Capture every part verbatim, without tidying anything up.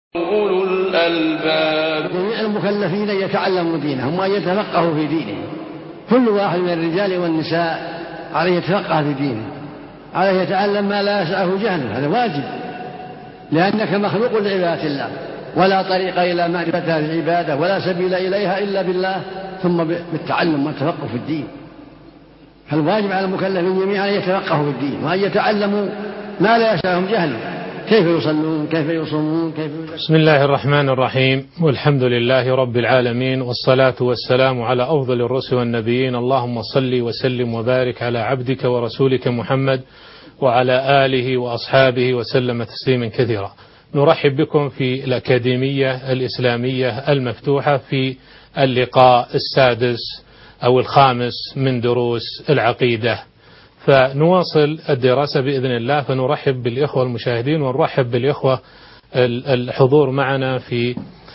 أولو الألباب. جميع المكلفين يتعلموا دينهم وأن يتفقهوا في دينهم. كل واحد من الرجال والنساء عليه يتفقه في دينه، عليه يتعلم ما لا يسعه جهله، هذا واجب، لأنك مخلوق لعبادة الله، ولا طريق إلى معرفة هذه العبادة ولا سبيل إليها إلا بالله، ثم بالتعلم والتفقه في الدين. فالواجب على المكلفين جميعا أن يتفقهوا في الدين وأن يتعلموا ما لا يسعهم جهله، كيف يصلون، كيف يصومون، كيف يزكون. بسم الله الرحمن الرحيم، والحمد لله رب العالمين، والصلاة والسلام على أفضل الرسل والنبيين. اللهم صل وسلم وبارك على عبدك ورسولك محمد وعلى آله وأصحابه وسلم تسليما كثيرا. نرحب بكم في الأكاديمية الإسلامية المفتوحة في اللقاء السادس أو الخامس من دروس العقيدة، فنواصل الدراسة بإذن الله. فنرحب بالإخوة المشاهدين ونرحب بالإخوة الحضور معنا في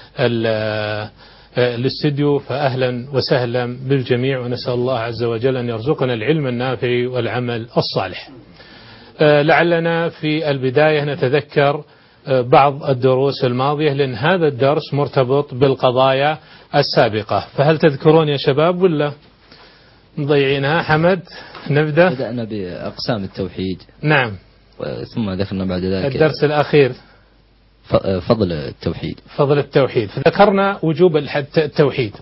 الاستديو، فأهلا وسهلا بالجميع، ونسأل الله عز وجل أن يرزقنا العلم النافع والعمل الصالح. لعلنا في البداية نتذكر بعض الدروس الماضية، لأن هذا الدرس مرتبط بالقضايا السابقة. فهل تذكرون يا شباب ولا مضيعينها؟ حمد، نبدأ. بدأنا بأقسام التوحيد، نعم، ثم ذكرنا بعد ذلك الدرس الأخير فضل التوحيد. فضل التوحيد، فذكرنا وجوب التوحيد،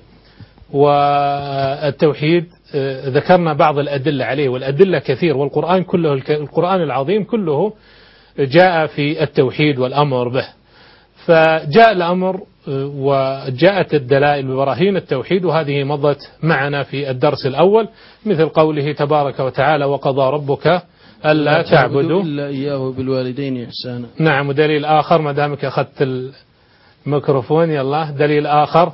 والتوحيد ذكرنا بعض الأدلة عليه، والأدلة كثير، والقرآن كله، القرآن العظيم كله جاء في التوحيد والأمر به. فجاء الأمر وجاءت الدلائل ببراهين التوحيد، وهذه مضت معنا في الدرس الأول، مثل قوله تبارك وتعالى: وقضى ربك ألا تعبدوا إلا إياه بالوالدين إحسانا. نعم. ودليل آخر، ما دامك أخذت الميكروفون، يلا دليل آخر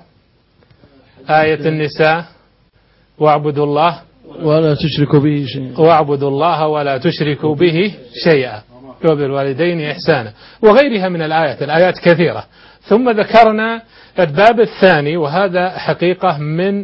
آية النساء: واعبدوا الله ولا تشركوا به شيئا، واعبدوا الله ولا تشركوا به شيئا وبالوالدين إحسانا، وغيرها من الآيات، الآيات كثيرة. ثم ذكرنا الباب الثاني، وهذا حقيقة من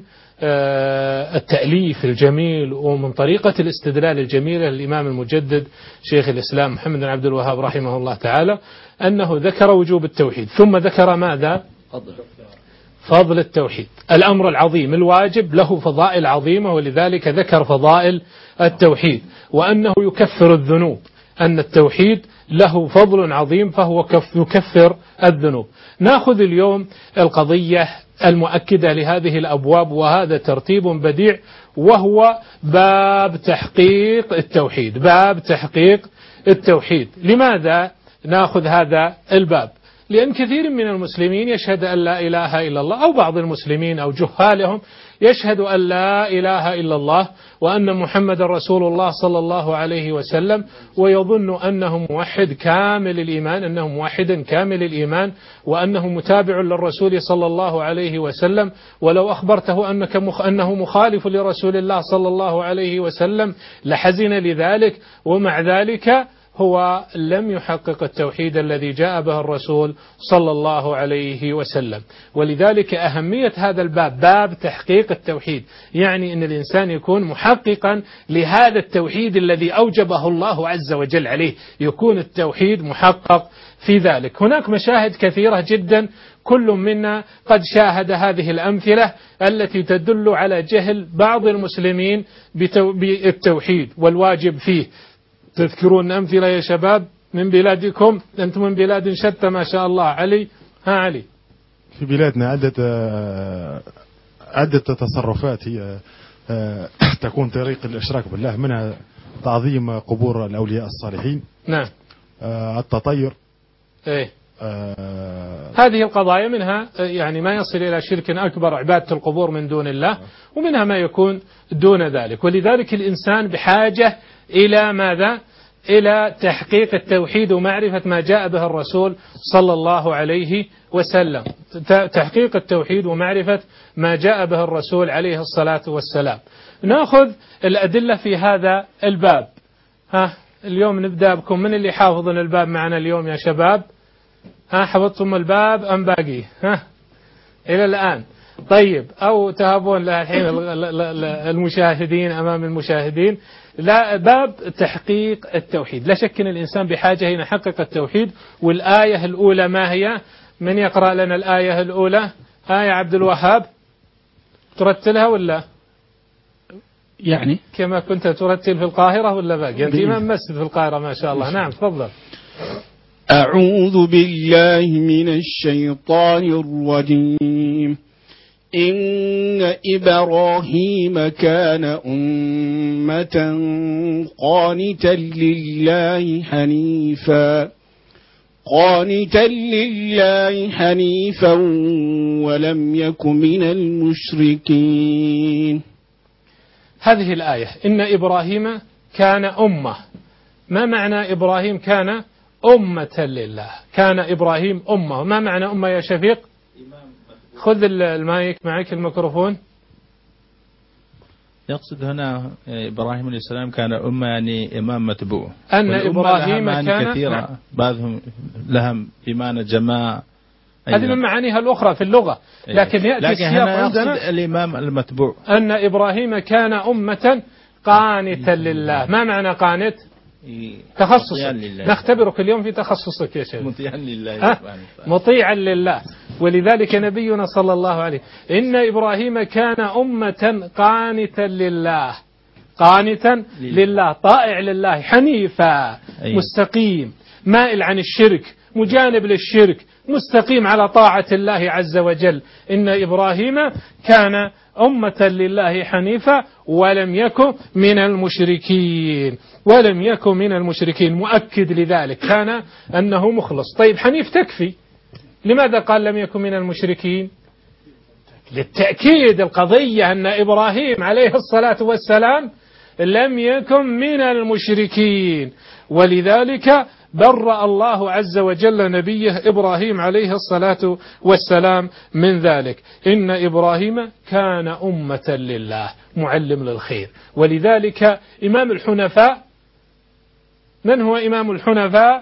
التأليف الجميل ومن طريقة الاستدلال الجميلة للإمام المجدد شيخ الإسلام محمد بن عبد الوهاب رحمه الله تعالى، أنه ذكر وجوب التوحيد، ثم ذكر ماذا؟ فضل فضل التوحيد، الأمر العظيم الواجب له فضائل عظيمة، ولذلك ذكر فضائل التوحيد، وأنه يكفر الذنوب، أن التوحيد له فضل عظيم فهو يكفر الذنوب. نأخذ اليوم القضية المؤكدة لهذه الأبواب، وهذا ترتيب بديع، وهو باب تحقيق التوحيد. باب تحقيق التوحيد. لماذا نأخذ هذا الباب؟ لأن كثير من المسلمين يشهد أن لا إله إلا الله، أو بعض المسلمين أو جهالهم يشهد أن لا إله إلا الله وأن محمد رسول الله صلى الله عليه وسلم، ويظن أنه موحد كامل الإيمان، أنه موحد كامل الإيمان، وأنه متابع للرسول صلى الله عليه وسلم، ولو أخبرته أنك مخ أنه مخالف لرسول الله صلى الله عليه وسلم لحزن لذلك، ومع ذلك هو لم يحقق التوحيد الذي جاء به الرسول صلى الله عليه وسلم. ولذلك أهمية هذا الباب، باب تحقيق التوحيد، يعني أن الإنسان يكون محققا لهذا التوحيد الذي أوجبه الله عز وجل عليه، يكون التوحيد محقق في ذلك. هناك مشاهد كثيرة جدا، كل منا قد شاهد هذه الأمثلة التي تدل على جهل بعض المسلمين بالتوحيد والواجب فيه. تذكرون أمثلة يا شباب من بلادكم؟ أنتم من بلاد شتى ما شاء الله. علي، ها علي. في بلادنا عدة عدة تصرفات هي تكون طريق الإشراك بالله، منها تعظيم قبور الأولياء الصالحين، نعم، التطير، إيه، هذه القضايا منها يعني ما يصل إلى شرك أكبر، عبادة القبور من دون الله، ومنها ما يكون دون ذلك. ولذلك الإنسان بحاجة إلى ماذا؟ إلى تحقيق التوحيد ومعرفة ما جاء به الرسول صلى الله عليه وسلم، تحقيق التوحيد ومعرفة ما جاء به الرسول عليه الصلاة والسلام. نأخذ الأدلة في هذا الباب. ها اليوم نبدأ بكم، من اللي حافظون الباب معنا اليوم يا شباب؟ ها حفظتم الباب أم باقي؟ ها إلى الآن؟ طيب، أو تهابون الحين المشاهدين أمام المشاهدين؟ لا، باب تحقيق التوحيد. لا شك أن الإنسان بحاجة أن يحقق التوحيد، والآية الأولى ما هي؟ من يقرأ لنا الآية الأولى؟ آية عبد الوهاب، ترتلها ولا يعني كما كنت ترتل في القاهرة ولا باقي؟ أنت إمام مسجد في القاهرة ما شاء الله. نعم تفضل. أعوذ بالله من الشيطان الرجيم. إن إبراهيم كان أمة قانتا لله حنيفا قانتا لله حنيفا ولم يك من المشركين. هذه الآية إن إبراهيم كان أمة، ما معنى إبراهيم كان أمة لله؟ كان إبراهيم أمة، ما معنى أمة يا شفيق؟ خذ المايك معك الميكروفون. يقصد هنا إبراهيم عليه السلام كان أمة يعني إمام متبوع، أن إبراهيم كان كثيرة نعم. بعضهم لهم بمعنى جماعة، هذه من معانيها الأخرى في اللغة، لكن يأتي لكن هنا يقصد الإمام المتبوع. أن إبراهيم كان أمة قانتا لله. ما معنى قانت؟ تخصصك، نختبرك اليوم في تخصصك يا شيخ. مطيعا لله. مطيعا لله. ولذلك نبينا صلى الله عليه إن إبراهيم كان أمة قانتا لله، قانتا لله، طائع لله، حنيفا مستقيم، مائل عن الشرك، مجانب للشرك، مستقيم على طاعة الله عز وجل. إن إبراهيم كان أمة لله حنيفا ولم يكن من المشركين، ولم يكن من المشركين. مؤكد لذلك كان أنه مخلص. طيب حنيف تكفي، لماذا قال لم يكن من المشركين؟ للتأكيد القضية أن إبراهيم عليه الصلاة والسلام لم يكن من المشركين، ولذلك برأ الله عز وجل نبيه إبراهيم عليه الصلاة والسلام من ذلك. إن إبراهيم كان أمة لله، معلم للخير. ولذلك إمام الحنفاء، من هو إمام الحنفاء؟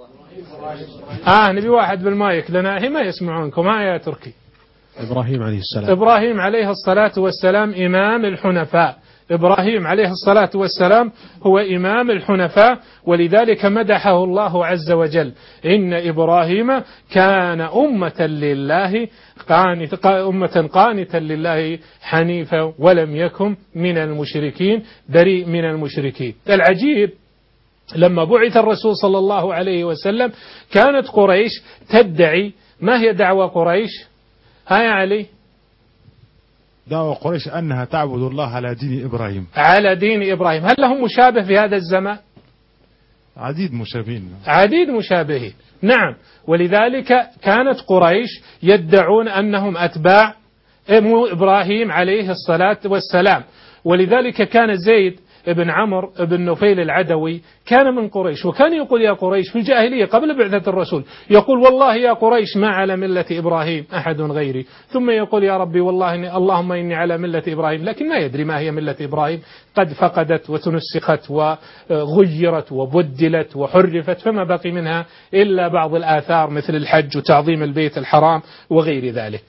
آه نبي واحد بالمايك لنا ما يسمعونكم. ها يا تركي. إبراهيم عليه السلام. إبراهيم عليه الصلاة والسلام إمام الحنفاء. إبراهيم عليه الصلاة والسلام هو إمام الحنفاء، ولذلك مدحه الله عز وجل. إن إبراهيم كان أمة لله قانت أمة قانتا لله حنيفا ولم يكن من المشركين، بريء من المشركين. العجيب لما بعث الرسول صلى الله عليه وسلم كانت قريش تدعي، ما هي دعوة قريش؟ ها يا علي؟ دعوة قريش أنها تعبد الله على دين إبراهيم. على دين إبراهيم. هل لهم مشابه في هذا الزمان؟ عديد مشابهين. عديد مشابهين نعم. ولذلك كانت قريش يدعون أنهم أتباع إبراهيم عليه الصلاة والسلام. ولذلك كان زيد ابن عمرو ابن نفيل العدوي كان من قريش، وكان يقول يا قريش في الجاهلية قبل بعثة الرسول، يقول والله يا قريش ما على ملة إبراهيم أحد غيري، ثم يقول يا ربي والله إني اللهم إني على ملة إبراهيم، لكن ما يدري ما هي ملة إبراهيم، قد فقدت وتنسخت وغيرت وبدلت وحرفت، فما بقي منها إلا بعض الآثار مثل الحج وتعظيم البيت الحرام وغير ذلك.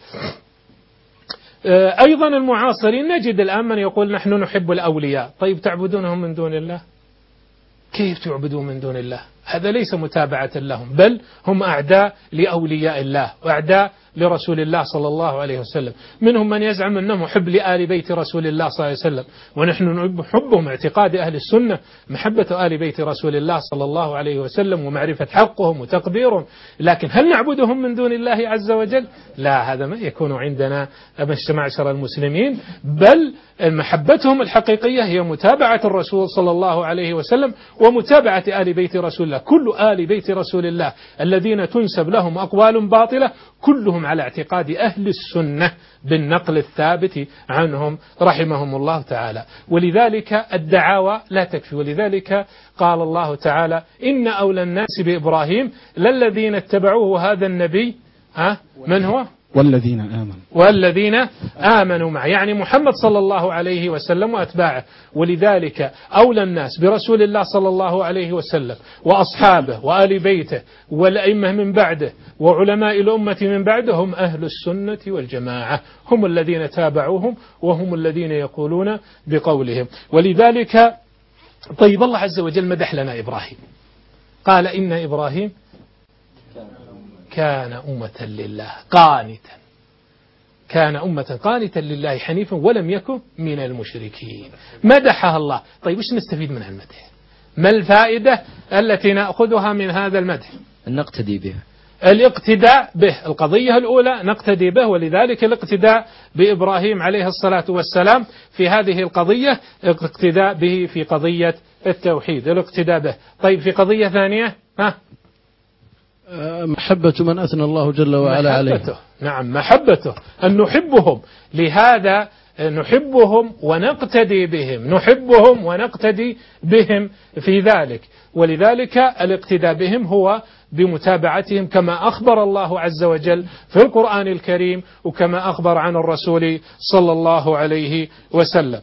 أيضا المعاصرين نجد الآن من يقول نحن نحب الأولياء. طيب تعبدونهم من دون الله؟ كيف تعبدون من دون الله؟ هذا ليس متابعة لهم، بل هم أعداء لأولياء الله وأعداء لرسول الله صلى الله عليه وسلم. منهم من يزعم أنه محب لآل بيت رسول الله صلى الله عليه وسلم، ونحن نحبهم اعتقاد أهل السنة محبة آل بيت رسول الله صلى الله عليه وسلم ومعرفة حقهم وتقديرهم، لكن هل نعبدهم من دون الله عز وجل؟ لا، هذا ما يكون عندنا معشر المسلمين، بل محبتهم الحقيقية هي متابعة الرسول صلى الله عليه وسلم ومتابعة آل بيت رسول الله. كل آل بيت رسول الله الذين تنسب لهم أقوال باطلة كلهم على اعتقاد أهل السنة بالنقل الثابت عنهم رحمهم الله تعالى. ولذلك الدعاوى لا تكفي، ولذلك قال الله تعالى إن أولى الناس بإبراهيم للذين اتبعوه هذا النبي. ها من هو؟ والذين آمنوا والذين آمنوا معه، يعني محمد صلى الله عليه وسلم وأتباعه. ولذلك أولى الناس برسول الله صلى الله عليه وسلم وأصحابه وآل بيته والأئمة من بعده وعلماء الأمة من بعده هم أهل السنة والجماعة، هم الذين تابعوهم وهم الذين يقولون بقولهم. ولذلك طيب الله عز وجل مدح لنا إبراهيم، قال إن إبراهيم كان أمة لله قانتا كان أمة قانتا لله حنيفا ولم يكن من المشركين. مدحها الله. طيب وش نستفيد من المدح؟ ما الفائدة التي نأخذها من هذا المدح؟ نقتدي به، الاقتداء به. القضية الأولى نقتدي به، ولذلك الاقتداء بإبراهيم عليه الصلاة والسلام في هذه القضية، الاقتداء به في قضية التوحيد، الاقتداء به. طيب في قضية ثانية ها؟ محبة من أثنى الله جل وعلا عليه. نعم محبته، أن نحبهم، لهذا نحبهم ونقتدي بهم، نحبهم ونقتدي بهم في ذلك. ولذلك الاقتداء بهم هو بمتابعتهم كما أخبر الله عز وجل في القرآن الكريم وكما أخبر عن الرسول صلى الله عليه وسلم.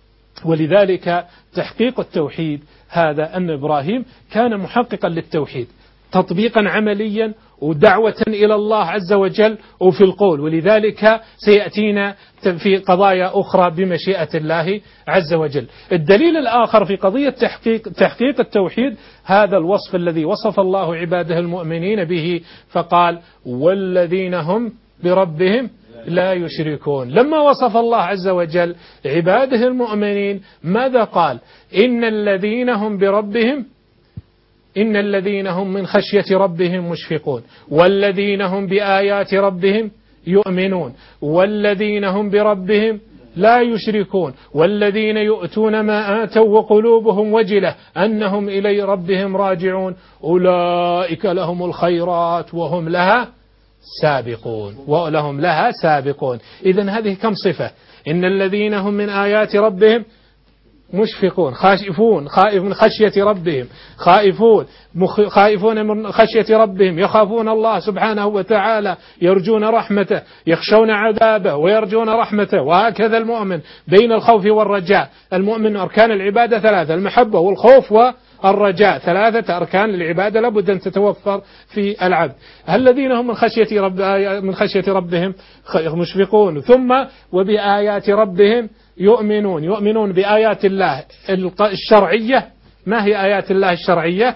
ولذلك تحقيق التوحيد هذا أن إبراهيم كان محققا للتوحيد تطبيقا عمليا ودعوة إلى الله عز وجل وفي القول. ولذلك سيأتينا في قضايا أخرى بمشيئة الله عز وجل. الدليل الآخر في قضية تحقيق, تحقيق التوحيد هذا الوصف الذي وصف الله عباده المؤمنين به، فقال والذين هم بربهم لا يشركون. لما وصف الله عز وجل عباده المؤمنين ماذا قال؟ إن الذين هم بربهم إن الذين هم من خشية ربهم مشفقون، والذين هم بآيات ربهم يؤمنون، والذين هم بربهم لا يشركون، والذين يؤتون ما آتوا وقلوبهم وجلة أنهم إلى ربهم راجعون، أولئك لهم الخيرات وهم لها سابقون ولهم لها سابقون. إذن هذه كم صفة؟ إن الذين هم من آيات ربهم مشفقون، خائفون خائف من خشية ربهم، خائفون خائفون من خشية ربهم، يخافون الله سبحانه وتعالى، يرجون رحمته، يخشون عذابه ويرجون رحمته. وهكذا المؤمن بين الخوف والرجاء. المؤمن أركان العبادة ثلاثة، المحبة والخوف والرجاء، ثلاثة أركان للعبادة لابد أن تتوفر في العبد. الذين هم من خشية رب من خشية ربهم مشفقون، ثم وبآيات ربهم يؤمنون، يؤمنون بآيات الله الشرعية. ما هي آيات الله الشرعية؟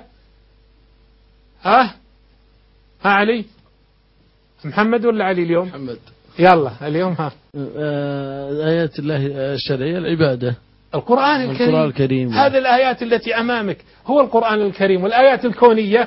ها ها علي محمد ولا علي اليوم؟ محمد. يلا اليوم ها. آيات الله الشرعية العبادة، القرآن الكريم. القرآن الكريم. هذه الآيات التي أمامك هو القرآن الكريم. والآيات الكونية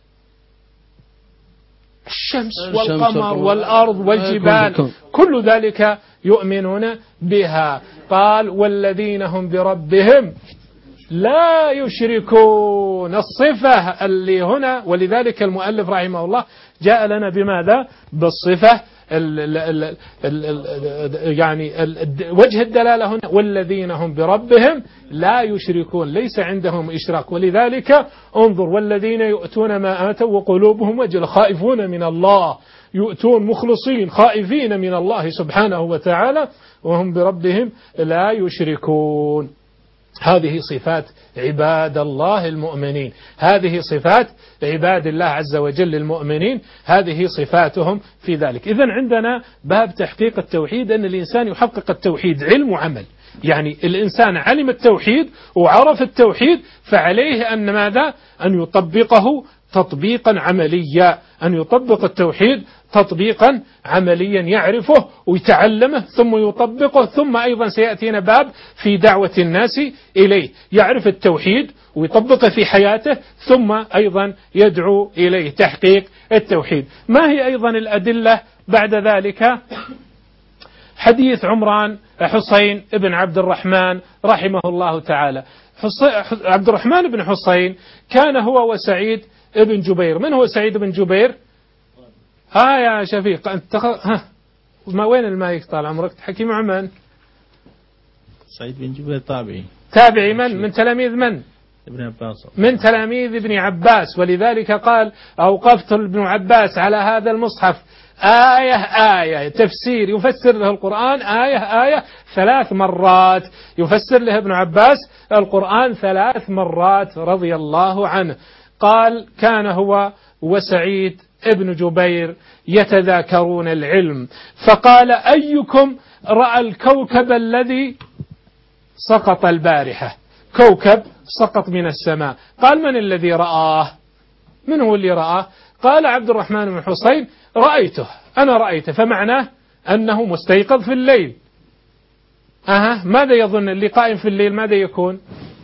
الشمس والقمر والأرض والجبال كل ذلك يؤمنون بها. قال والذين هم بربهم لا يشركون، الصفة اللي هنا. ولذلك المؤلف رحمه الله جاء لنا بماذا؟ بالصفة ال ال ال ال يعني ال وجه الدلالة هنا والذين هم بربهم لا يشركون، ليس عندهم إشراك. ولذلك انظر والذين يؤتون ما آتوا وقلوبهم وجلة، خائفون من الله، يؤتون مخلصين خائفين من الله سبحانه وتعالى، وهم بربهم لا يشركون. هذه صفات عباد الله المؤمنين، هذه صفات عباد الله عز وجل المؤمنين، هذه صفاتهم في ذلك. إذن عندنا باب تحقيق التوحيد أن الإنسان يحقق التوحيد علم وعمل. يعني الإنسان علم التوحيد وعرف التوحيد فعليه أن ماذا؟ أن يطبقه تطبيقا عمليا، أن يطبق التوحيد تطبيقا عمليا، يعرفه ويتعلمه ثم يطبقه. ثم أيضا سيأتينا باب في دعوة الناس إليه، يعرف التوحيد ويطبقه في حياته ثم أيضا يدعو إليه، تحقيق التوحيد. ما هي أيضا الأدلة بعد ذلك؟ حديث عمران حسين بن عبد الرحمن رحمه الله تعالى. عبد الرحمن بن حسين كان هو وسعيد بن جبير. من هو سعيد بن جبير؟ ها يا شفيق أنت ها ما وين المايك طال عمرك؟ تحكي مع من؟ سعيد بن جبير تابعي. تابعي من؟ من تلاميذ من؟ ابن عباس. من تلاميذ ابن عباس. ولذلك قال أوقفت ابن عباس على هذا المصحف آية آية، تفسير يفسر له القرآن آية آية ثلاث مرات، يفسر له ابن عباس القرآن ثلاث مرات رضي الله عنه. قال كان هو وسعيد ابن جبير يتذاكرون العلم، فقال أيكم رأى الكوكب الذي سقط البارحة؟ كوكب سقط من السماء. قال من الذي رآه؟ من هو اللي رآه؟ قال عبد الرحمن بن حسين رأيته، أنا رأيته، فمعناه أنه مستيقظ في الليل. أها، ماذا يظن اللي قائم في الليل ماذا يكون؟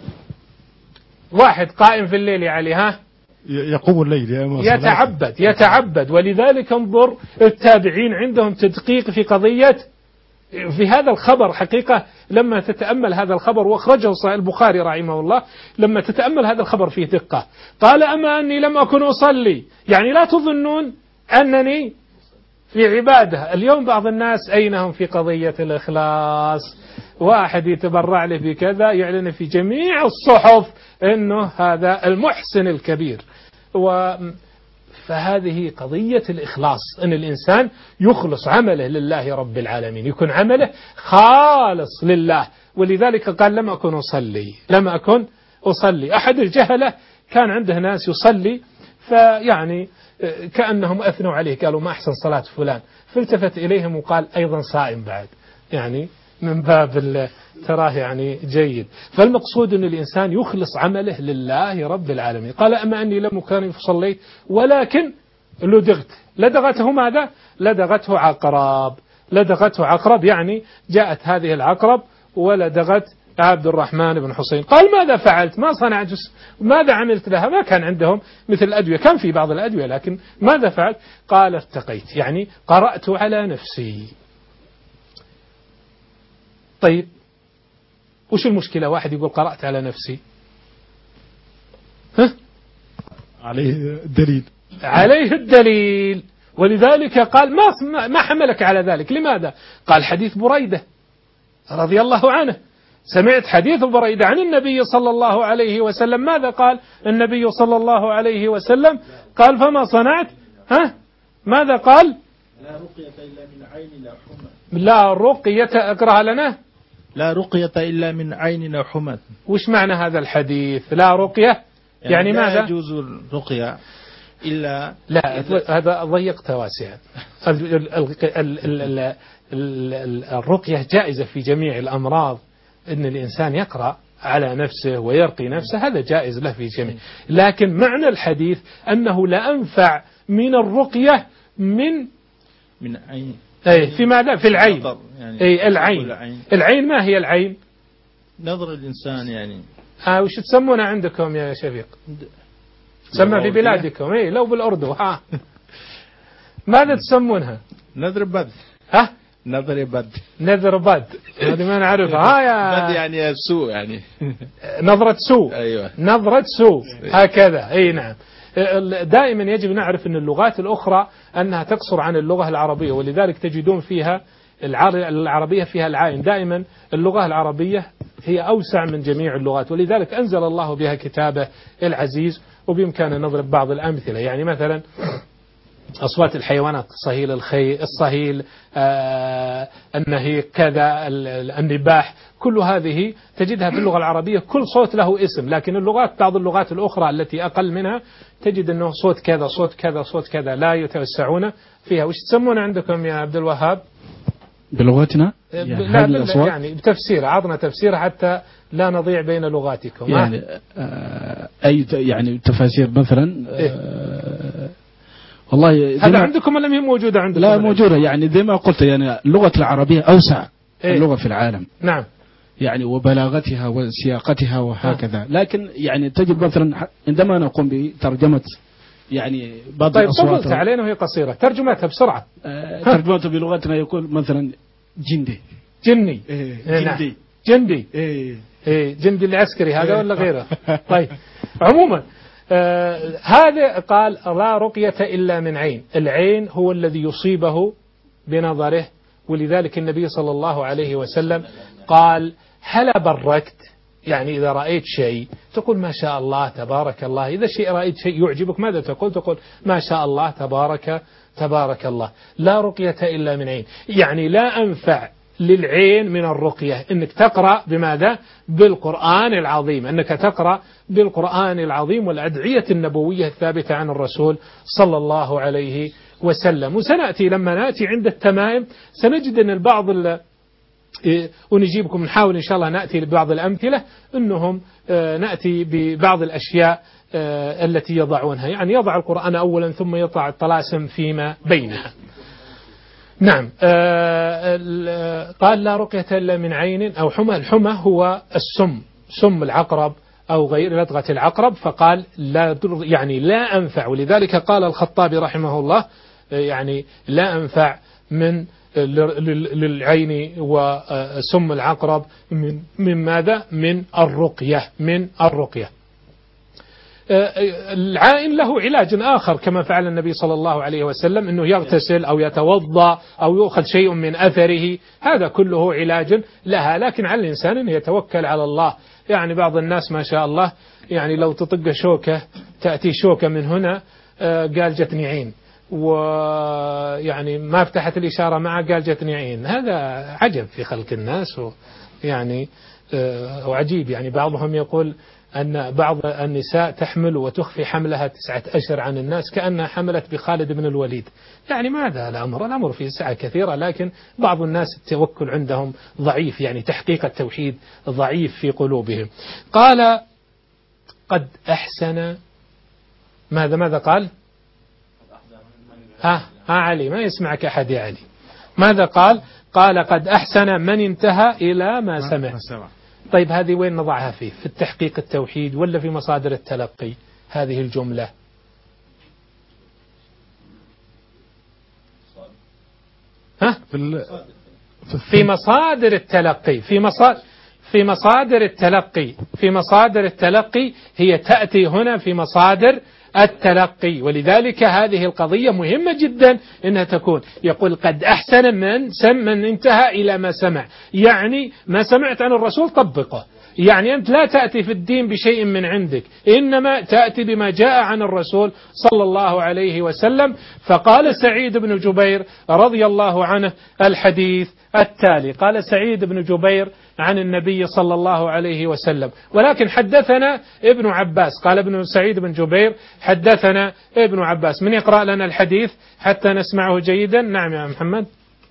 واحد قائم في الليل يعني ها يقوم الليل يتعبد يتعبد ولذلك انظر التابعين عندهم تدقيق في قضية في هذا الخبر. حقيقة لما تتأمل هذا الخبر، وأخرجه البخاري رحمه الله، لما تتأمل هذا الخبر فيه دقة. قال أما أني لم أكن أصلي، يعني لا تظنون أنني في عبادة. اليوم بعض الناس أين هم في قضية الإخلاص؟ واحد يتبرع له بكذا يعلن في جميع الصحف أنه هذا المحسن الكبير. و فهذه قضية الإخلاص، أن الإنسان يخلص عمله لله رب العالمين، يكون عمله خالص لله. ولذلك قال لم أكن أصلي لم أكن أصلي. أحد الجهلة كان عنده ناس يصلي، فيعني كأنهم أثنوا عليه، قالوا ما أحسن صلاة فلان، فالتفت إليهم وقال أيضا صائم بعد، يعني من باب تراه يعني جيد. فالمقصود أن الإنسان يخلص عمله لله رب العالمين. قال أما أني لم أكن صليت ولكن لدغت. لدغته ماذا؟ لدغته عقرب. لدغته عقرب يعني جاءت هذه العقرب ولدغت عبد الرحمن بن حسين. قال ماذا فعلت؟ ما صنعت؟ ماذا عملت لها؟ ما كان عندهم مثل الأدوية، كان في بعض الأدوية، لكن ماذا فعلت؟ قال ارتقيت، يعني قرأت على نفسي. طيب وش المشكلة واحد يقول قرأت على نفسي؟ ها؟ عليه الدليل عليه الدليل. ولذلك قال ما ما حملك على ذلك؟ لماذا؟ قال حديث بريدة رضي الله عنه. سمعت حديث بريدة عن النبي صلى الله عليه وسلم. ماذا قال النبي صلى الله عليه وسلم؟ قال فما صنعت؟ ها؟ ماذا قال؟ لا رقية إلا من عين لا حمى. لا رقية، اقرأها لنا. لا رقية إلا من عين لا حمى. وش معنى هذا الحديث؟ لا رقية يعني, يعني لا ماذا؟ لا يجوز الرقية إلا لا إلا هذا ضيقت واسعا. الرقية جائزة في جميع الأمراض، أن الإنسان يقرأ على نفسه ويرقي نفسه، هذا جائز له في جميع. لكن معنى الحديث أنه لا أنفع من الرقية من من عين. أي في ماذا؟ في العين. يعني أي العين. العين. العين ما هي العين؟ نظر الإنسان يعني. آه وش تسمونها عندكم يا شفيق؟ تسمى في بلادكم اي لو بالأردن ها ماذا تسمونها؟ نذر بد. ها؟ نذر بد. نذر بد هذه ما نعرفها. ها يا بد يعني سوء يعني نظرة سوء. أيوة. نظرة سوء هكذا. اي نعم. دائما يجب نعرف أن اللغات الأخرى أنها تقصر عن اللغة العربية، ولذلك تجدون فيها العربية فيها العائن. دائما اللغة العربية هي أوسع من جميع اللغات، ولذلك أنزل الله بها كتابه العزيز. وبإمكاننا نضرب بعض الأمثلة، يعني مثلا أصوات الحيوانات، صهيل الخيل، الصهيل، آه النهيق، كذا، النباح، كل هذه تجدها في اللغة العربية كل صوت له اسم. لكن اللغات بعض اللغات الأخرى التي أقل منها تجد أنه صوت كذا صوت كذا صوت كذا، لا يتوسعون فيها. وش تسمون عندكم يا عبد الوهاب بلغتنا؟ يعني لا لا يعني بتفسير، عطنا تفسير حتى لا نضيع بين لغاتكم. يعني آه أي يعني تفاسير مثلا آه إيه؟ والله هذا عندكم ولا هي موجودة عندكم؟ لا موجودة، يعني زي ما قلت يعني اللغة العربية أوسع إيه؟ اللغة في العالم. نعم. يعني وبلاغتها وسياقتها وهكذا. لكن يعني تجد مثلا عندما نقوم بترجمة يعني بعض طيب الأصوات طولت علينا وهي قصيرة، ترجمتها بسرعة. آه ترجمتها بلغتنا يقول مثلا جندي. جني. إيه إيه جندي. نعم. جندي. إيه إيه جندي العسكري هذا ولا غيره؟ طيب عموما آه هذا قال لا رقية إلا من عين. العين هو الذي يصيبه بنظره، ولذلك النبي صلى الله عليه وسلم قال هل بركت، يعني إذا رأيت شيء تقول ما شاء الله تبارك الله. إذا شيء رأيت شيء يعجبك ماذا تقول؟ تقول ما شاء الله تبارك تبارك الله. لا رقية إلا من عين، يعني لا أنفع للعين من الرقية أنك تقرأ بماذا؟ بالقرآن العظيم، أنك تقرأ بالقرآن العظيم والأدعية النبوية الثابتة عن الرسول صلى الله عليه وسلم. وسنأتي لما نأتي عند التمائم سنجد أن البعض ونجيبكم، نحاول إن شاء الله نأتي ببعض الأمثلة، أنهم نأتي ببعض الأشياء التي يضعونها، يعني يضع القرآن أولا ثم يضع الطلاسم فيما بينها. نعم. قال لا رقية إلا من عين أو حمى. الحمى هو السم، سم العقرب أو غير لدغة العقرب، فقال لا يعني لا أنفع، ولذلك قال الخطابي رحمه الله يعني لا أنفع من للعين وسم العقرب من من ماذا؟ من الرقية، من الرقية. العائن له علاج آخر كما فعل النبي صلى الله عليه وسلم، أنه يغتسل أو يتوضأ أو يؤخذ شيء من أثره، هذا كله علاج لها، لكن على الإنسان أن يتوكل على الله. يعني بعض الناس ما شاء الله يعني لو تطق شوكة تأتي شوكة من هنا قال جتني عين، ويعني ما فتحت الإشارة معه قال جتني عين. هذا عجب في خلق الناس، ويعني وعجيب. يعني بعضهم يقول أن بعض النساء تحمل وتخفي حملها تسعة أشهر عن الناس كأنها حملت بخالد بن الوليد. يعني ماذا الأمر؟ الأمر فيه سعة كثيرة، لكن بعض الناس التوكل عندهم ضعيف، يعني تحقيق التوحيد ضعيف في قلوبهم. قال قد أحسن ماذا ماذا قال؟ ها ها علي ما يسمعك أحد يا علي. ماذا قال؟ قال قد أحسن من انتهى إلى ما سمع. طيب هذه وين نضعها فيه؟ في التحقيق التوحيد ولا في مصادر التلقي هذه الجملة؟ ها؟ في مصادر التلقي، في مصادر في مصادر التلقي في مصادر التلقي هي تأتي هنا في مصادر التلقي، ولذلك هذه القضية مهمة جدا إنها تكون. يقول قد أحسن من سم من انتهى إلى ما سمع، يعني ما سمعت عن الرسول طبقه. يعني أنت لا تأتي في الدين بشيء من عندك، إنما تأتي بما جاء عن الرسول صلى الله عليه وسلم. فقال سعيد بن جبير رضي الله عنه الحديث التالي. قال سعيد بن جبير عن النبي صلى الله عليه وسلم، ولكن حدثنا ابن عباس. قال ابن سعيد بن جبير حدثنا ابن عباس. من يقرأ لنا الحديث حتى نسمعه جيدا؟ نعم يا محمد.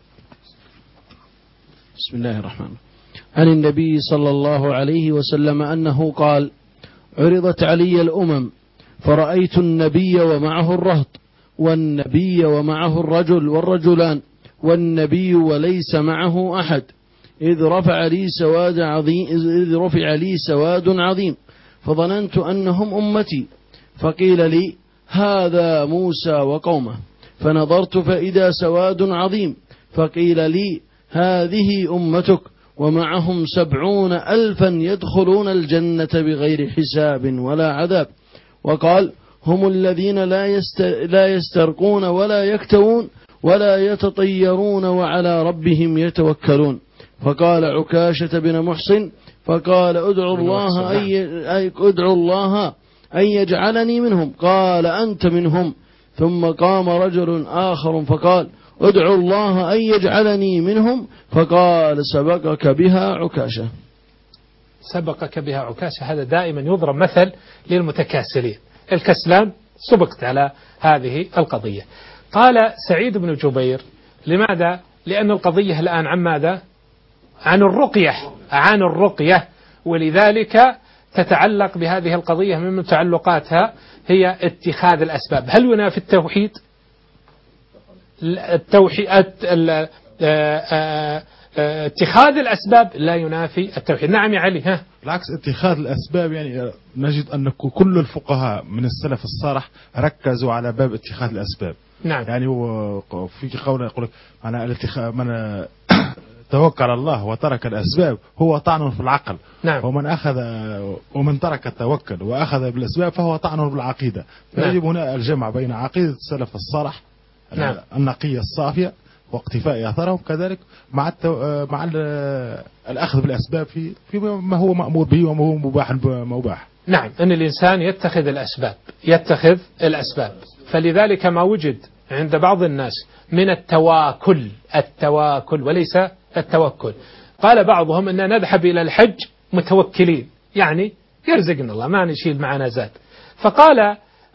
بسم الله الرحمن الرحيم. عن النبي صلى الله عليه وسلم أنه قال: عرضت علي الأمم فرأيت النبي ومعه الرهط، والنبي ومعه الرجل والرجلان، والنبي وليس معه أحد، إذ رفع لي سواد عظيم إذ رفع لي سواد عظيم فظننت أنهم أمتي، فقيل لي: هذا موسى وقومه، فنظرت فإذا سواد عظيم، فقيل لي: هذه أمتك، ومعهم سبعون ألفا يدخلون الجنة بغير حساب ولا عذاب. وقال: هم الذين لا, يست... لا يسترقون ولا يكتوون ولا يتطيرون وعلى ربهم يتوكلون. فقال عكاشة بن محصن: فقال ادعوا الله أن ادعوا الله أن يجعلني منهم. قال: أنت منهم. ثم قام رجل آخر فقال: ادعوا الله أن يجعلني منهم. فقال: سبقك بها عكاشة. سبقك بها عكاشة، هذا دائما يضرب مثل للمتكاسلين، الكسلان سبقت على هذه القضية. قال سعيد بن جبير: لماذا؟ لأن القضية الآن عن ماذا؟ عن الرقية، عن الرقية، ولذلك تتعلق بهذه القضية من متعلقاتها هي اتخاذ الأسباب. هل ينافي التوحيد؟ التوحيد اتخاذ الأسباب لا ينافي التوحيد. نعم يا علي. ها بالعكس، اتخاذ الأسباب يعني نجد أن كل الفقهاء من السلف الصالح ركزوا على باب اتخاذ الأسباب. نعم. يعني هو في قول يقول أنا الاتخاذ من توكل على الله وترك الأسباب هو طعن في العقل. نعم. ومن أخذ ومن ترك التوكل وأخذ بالأسباب فهو طعن بالعقيدة. فيجب هنا الجمع بين عقيدة السلف الصالح نعم. النقية الصافية واقتفاء أثرهم، كذلك مع التو... مع الأخذ بالأسباب في في ما هو مأمور به وما هو مباح مباح. نعم، أن الإنسان يتخذ الأسباب، يتخذ الأسباب. فلذلك ما وجد عند بعض الناس من التواكل، التواكل وليس التوكل. قال بعضهم أننا نذهب إلى الحج متوكلين، يعني يرزقنا الله ما نشيل معنا زاد. فقال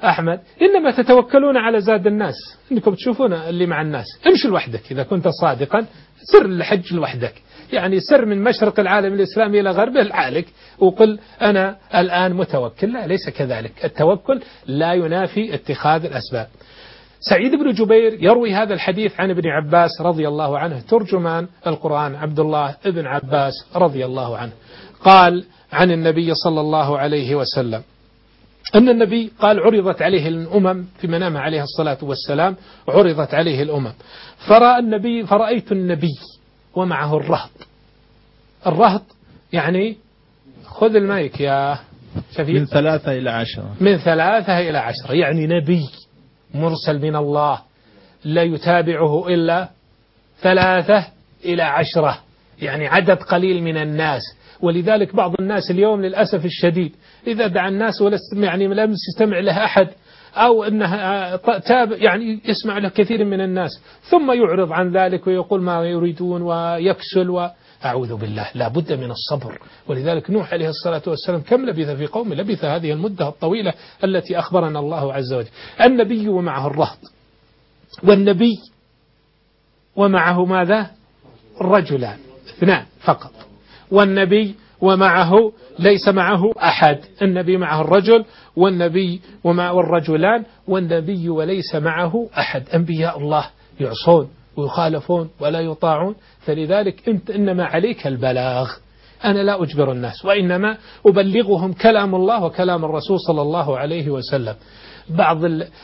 أحمد إنما تتوكلون على زاد الناس، إنكم تشوفون اللي مع الناس. امشي لوحدك إذا كنت صادقا، سر الحج لوحدك، يعني سر من مشرق العالم الإسلامي إلى غربه لحالك وقل أنا الآن متوكل. لا، ليس كذلك. التوكل لا ينافي اتخاذ الأسباب. سعيد بن جبير يروي هذا الحديث عن ابن عباس رضي الله عنه، ترجمان القرآن عبد الله ابن عباس رضي الله عنه، قال عن النبي صلى الله عليه وسلم أن النبي قال عرضت عليه الأمم في منامه عليه الصلاة والسلام، عرضت عليه الأمم فرأى النبي فرأيت النبي ومعه الرهط. الرهط يعني خذ المايك يا شفيق، من ثلاثة إلى عشرة، من ثلاثة إلى عشرة، يعني نبي مرسل من الله لا يتابعه إلا ثلاثة إلى عشرة، يعني عدد قليل من الناس. ولذلك بعض الناس اليوم للأسف الشديد إذا دعا الناس ولا يعني لم يستمع له أحد أو أنها تابع يعني يسمع له كثير من الناس ثم يعرض عن ذلك ويقول ما يريدون ويكسل و أعوذ بالله. لا بد من الصبر. ولذلك نوح عليه الصلاة والسلام كم لبث في قومه؟ لبث هذه المدة الطويلة التي أخبرنا الله عز وجل. النبي ومعه الرهط، والنبي ومعه ماذا؟ رجلان اثنان فقط، والنبي ومعه ليس معه أحد. النبي معه الرجل والنبي ومعه الرجلان والنبي وليس معه أحد. أنبياء الله يعصون ويخالفون ولا يطاعون، فلذلك أنت إنما عليك البلاغ. أنا لا أجبر الناس وإنما أبلغهم كلام الله وكلام الرسول صلى الله عليه وسلم. بعض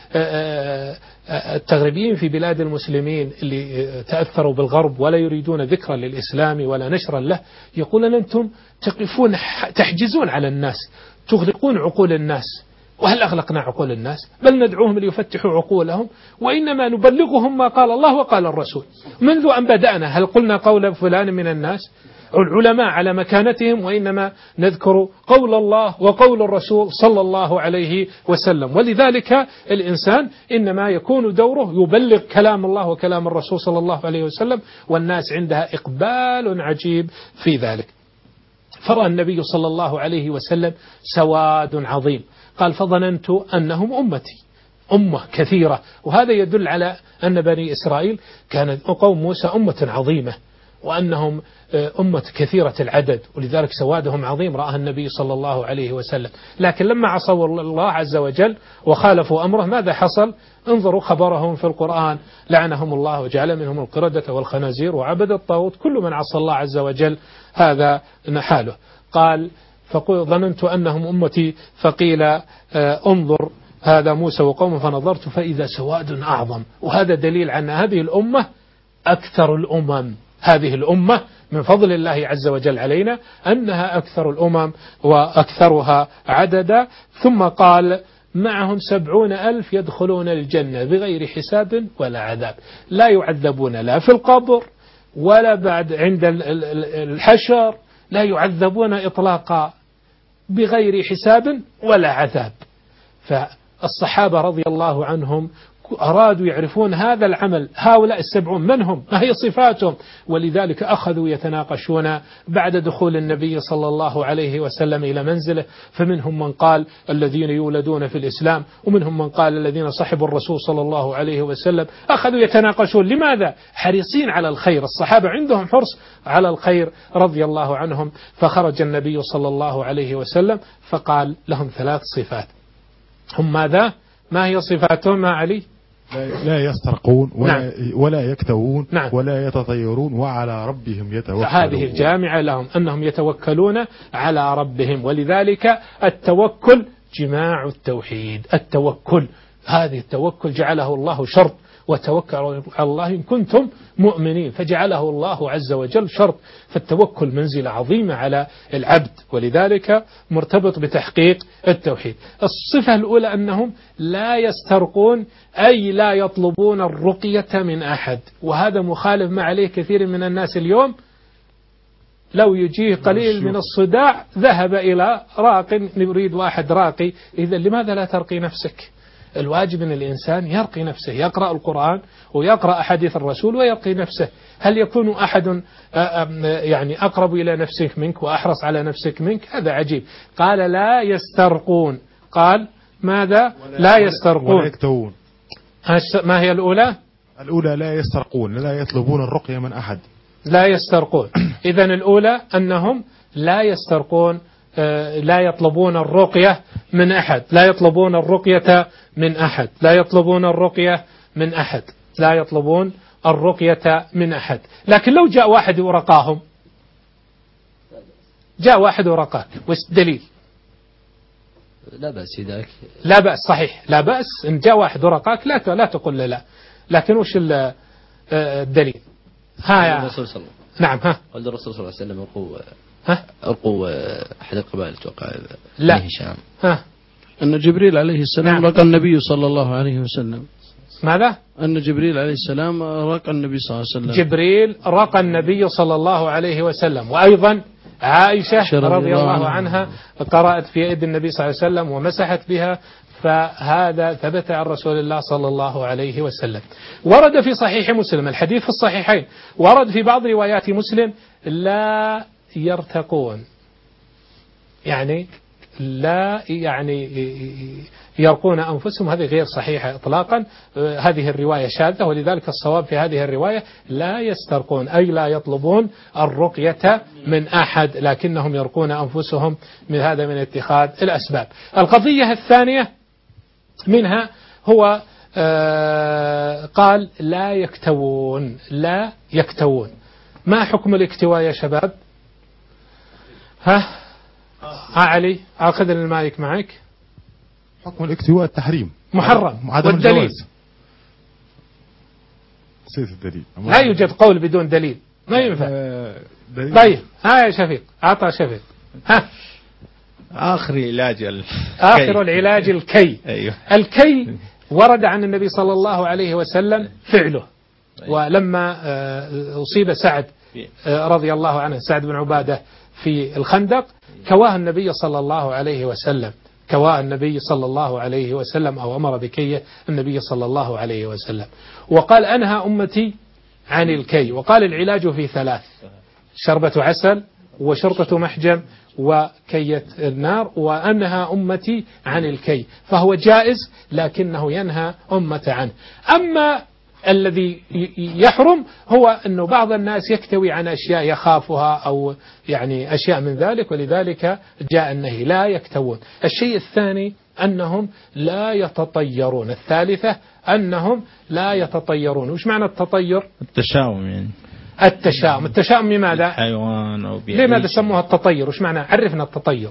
التغربيين في بلاد المسلمين اللي تأثروا بالغرب ولا يريدون ذكرا للإسلام ولا نشرا له يقولون أنتم تقفون تحجزون على الناس، تغلقون عقول الناس. وهل أغلقنا عقول الناس؟ بل ندعوهم ليفتحوا عقولهم، وإنما نبلغهم ما قال الله وقال الرسول منذ أن بدأنا. هل قلنا قول فلان من الناس؟ العلماء على مكانتهم، وإنما نذكر قول الله وقول الرسول صلى الله عليه وسلم. ولذلك الإنسان إنما يكون دوره يبلغ كلام الله وكلام الرسول صلى الله عليه وسلم، والناس عندها إقبال عجيب في ذلك. فرأى النبي صلى الله عليه وسلم سواد عظيم، قال فظننت أنهم أمتي، أمة كثيرة. وهذا يدل على أن بني إسرائيل كانت قوم موسى أمة عظيمة، وأنهم أمة كثيرة العدد، ولذلك سوادهم عظيم رآها النبي صلى الله عليه وسلم. لكن لما عصوا الله عز وجل وخالفوا أمره ماذا حصل؟ انظروا خبرهم في القرآن، لعنهم الله وجعل منهم القردة والخنازير وعبد الطاغوت، كل من عصى الله عز وجل هذا حاله. قال فظننت أنهم أمتي، فقيل انظر هذا موسى وقومه فنظرت فإذا سواد أعظم. وهذا دليل عن هذه الأمة أكثر الأمم، هذه الأمة من فضل الله عز وجل علينا أنها أكثر الأمم وأكثرها عددا. ثم قال معهم سبعون ألف يدخلون الجنة بغير حساب ولا عذاب، لا يعذبون لا في القبر ولا بعد عند الحشر، لا يعذبون إطلاقا بغير حساب ولا عذاب. فالصحابة رضي الله عنهم أرادوا يعرفون هذا العمل، هؤلاء السبعون من هم؟ ما هي صفاتهم؟ ولذلك أخذوا يتناقشون بعد دخول النبي صلى الله عليه وسلم إلى منزله. فمنهم من قال الذين يولدون في الإسلام، ومنهم من قال الذين صحبوا الرسول صلى الله عليه وسلم. أخذوا يتناقشون، لماذا؟ حريصين على الخير، الصحابة عندهم حرص على الخير رضي الله عنهم. فخرج النبي صلى الله عليه وسلم فقال لهم ثلاث صفات، هم ماذا؟ ما هي صفاتهم ما علي؟ لا يسترقون ولا, نعم. ولا يكتوون نعم. ولا يتطيرون وعلى ربهم يتوكلون. هذه الجامعة لهم أنهم يتوكلون على ربهم. ولذلك التوكل جماع التوحيد. التوكل هذه التوكل جعله الله شرط، وتوكلوا على الله إن كنتم مؤمنين، فجعله الله عز وجل شرط. فالتوكل منزلة عظيمة على العبد، ولذلك مرتبط بتحقيق التوحيد. الصفة الأولى أنهم لا يسترقون، أي لا يطلبون الرقية من أحد. وهذا مخالف ما عليه كثير من الناس اليوم، لو يجيه قليل من الصداع ذهب إلى راق، يريد واحد راقي. إذا لماذا لا ترقي نفسك؟ الواجب أن الإنسان يرقي نفسه، يقرأ القرآن ويقرأ أحاديث الرسول ويرقي نفسه. هل يكون أحد يعني أقرب إلى نفسك منك وأحرص على نفسك منك؟ هذا عجيب. قال لا يسترقون، قال ماذا؟ لا يسترقون ولا يكتوون. ما هي الأولى؟ الأولى لا يسترقون، لا يطلبون الرقية من أحد. لا يسترقون. إذن الأولى أنهم لا يسترقون، لا يطلبون الرقية من أحد، لا يطلبون الرقية من أحد، لا يطلبون الرقية من أحد، لا يطلبون الرقية من أحد. لكن لو جاء واحد ورقاهم، جاء واحد ورقاك، وش الدليل؟ لا بأس في ذلك. لا بأس، صحيح، لا بأس إن جاء واحد ورقاك لا لا تقول لا. لكن وش الدليل؟ ها يا الرسول صلى الله نعم ها قال الرسول صلى الله عليه وسلم أرقوا ها أرقوا أحد القبائل توقع لا هشام. ها أن جبريل عليه السلام نعم. رقى النبي صلى الله عليه وسلم. ماذا؟ أن جبريل عليه السلام رقى النبي صلى الله عليه وسلم. جبريل رقى النبي صلى الله عليه وسلم. وأيضا عائشة رضي الله عنها قرأت في يد النبي صلى الله عليه وسلم ومسحت بها، فهذا ثبت عن رسول الله صلى الله عليه وسلم. ورد في صحيح مسلم، الحديث في الصحيحين، ورد في بعض روايات مسلم لا يرتقون، يعني لا يعني يرقون أنفسهم، هذه غير صحيحة إطلاقا، هذه الرواية شاذة، ولذلك الصواب في هذه الرواية لا يسترقون، أي لا يطلبون الرقية من أحد، لكنهم يرقون أنفسهم، من هذا من اتخاذ الأسباب. القضية الثانية منها هو آه قال لا يكتوون، لا يكتوون. ما حكم الاكتواء يا شباب؟ ها ها علي أخذ المايك معك. حكم الاكتواء التحريم محرم. عدم والدليل؟ الجواز. نسيت الدليل. لا يوجد قول بدون دليل، ما ينفع. دليل. طيب ها يا شفيق، أعطى شفيق. ها آخر علاج ال... آخر العلاج الكي. أيوه. الكي ورد عن النبي صلى الله عليه وسلم فعله. ولما أصيب سعد رضي الله عنه، سعد بن عبادة، في الخندق، كواه النبي صلى الله عليه وسلم، كواه النبي صلى الله عليه وسلم، أو أمر بكيه النبي صلى الله عليه وسلم، وقال أنهى أمتي عن الكي، وقال العلاج في ثلاث: شربة عسل، وشرطة محجم، وكية النار، وأنهى أمتي عن الكي، فهو جائز لكنه ينهى أمة عنه. أما الذي يحرم هو أنه بعض الناس يكتوي عن أشياء يخافها، أو يعني أشياء من ذلك، ولذلك جاء النهي لا يكتوون. الشيء الثاني أنهم لا يتطيرون. الثالثة أنهم لا يتطيرون. وش معنى التطير؟ التشاؤم يعني. التشاؤم. التشاؤم بماذا؟ حيوان أو بأي لماذا شيء. سموها التطير؟ وش معنى؟ عرفنا التطير.